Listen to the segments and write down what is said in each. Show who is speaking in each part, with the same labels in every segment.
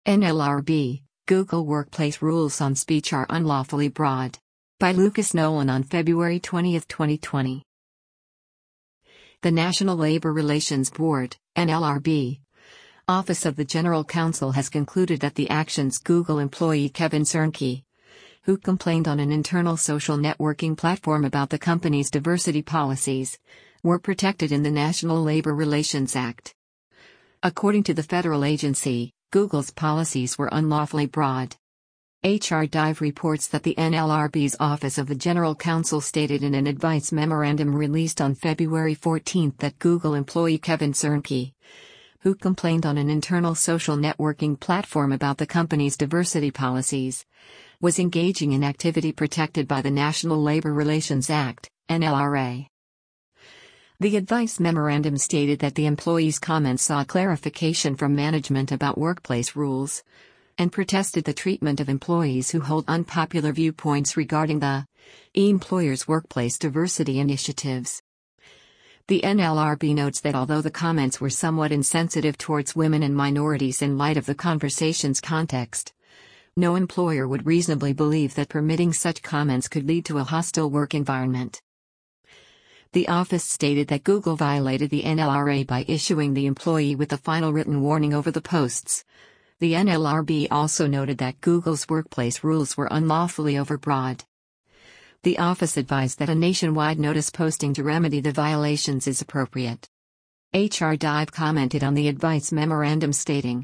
Speaker 1: NLRB, Google Workplace Rules on Speech Are Unlawfully Broad. By Lucas Nolan on February 20, 2020. The National Labor Relations Board, NLRB, Office of the General Counsel has concluded that the actions Google employee Kevin Cernke, who complained on an internal social networking platform about the company's diversity policies, were protected in the National Labor Relations Act. According to the federal agency, Google's policies were unlawfully broad. HR Dive reports that the NLRB's Office of the General Counsel stated in an advice memorandum released on February 14 that Google employee Kevin Cernke, who complained on an internal social networking platform about the company's diversity policies, was engaging in activity protected by the National Labor Relations Act, NLRA. The advice memorandum stated that the employee's comments sought clarification from management about workplace rules, and protested the treatment of employees who hold unpopular viewpoints regarding the employer's workplace diversity initiatives. The NLRB notes that although the comments were somewhat insensitive towards women and minorities in light of the conversation's context, no employer would reasonably believe that permitting such comments could lead to a hostile work environment. The office stated that Google violated the NLRA by issuing the employee with a final written warning over the posts. The NLRB also noted that Google's workplace rules were unlawfully overbroad. The office advised that a nationwide notice posting to remedy the violations is appropriate. HR Dive commented on the advice memorandum stating,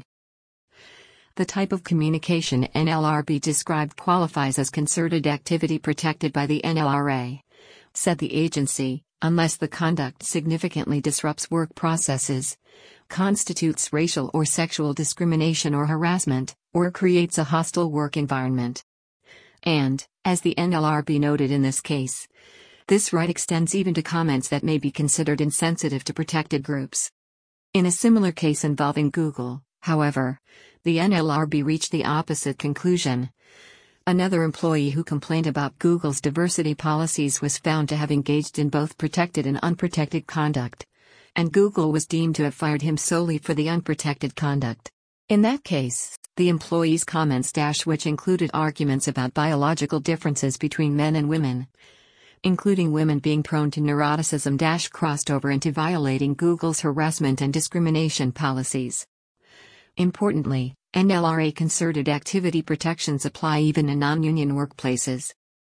Speaker 1: "The type of communication NLRB described qualifies as concerted activity protected by the NLRA," said the agency, "unless the conduct significantly disrupts work processes, constitutes racial or sexual discrimination or harassment, or creates a hostile work environment." And, as the NLRB noted in this case, this right extends even to comments that may be considered insensitive to protected groups. In a similar case involving Google, however, the NLRB reached the opposite conclusion. Another employee who complained about Google's diversity policies was found to have engaged in both protected and unprotected conduct, and Google was deemed to have fired him solely for the unprotected conduct. In that case, the employee's comments which included arguments about biological differences between men and women, including women being prone to neuroticism crossed over into violating Google's harassment and discrimination policies. Importantly, NLRA concerted activity protections apply even in non-union workplaces.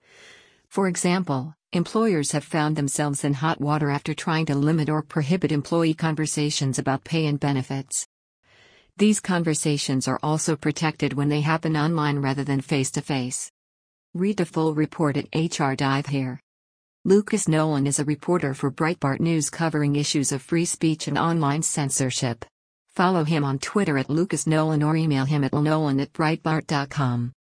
Speaker 1: For example, employers have found themselves in hot water after trying to limit or prohibit employee conversations about pay and benefits. These conversations are also protected when they happen online rather than face-to-face. Read the full report at HR Dive here. Lucas Nolan is a reporter for Breitbart News covering issues of free speech and online censorship. Follow him on Twitter at Lucas Nolan or email him at lnolan@breitbart.com.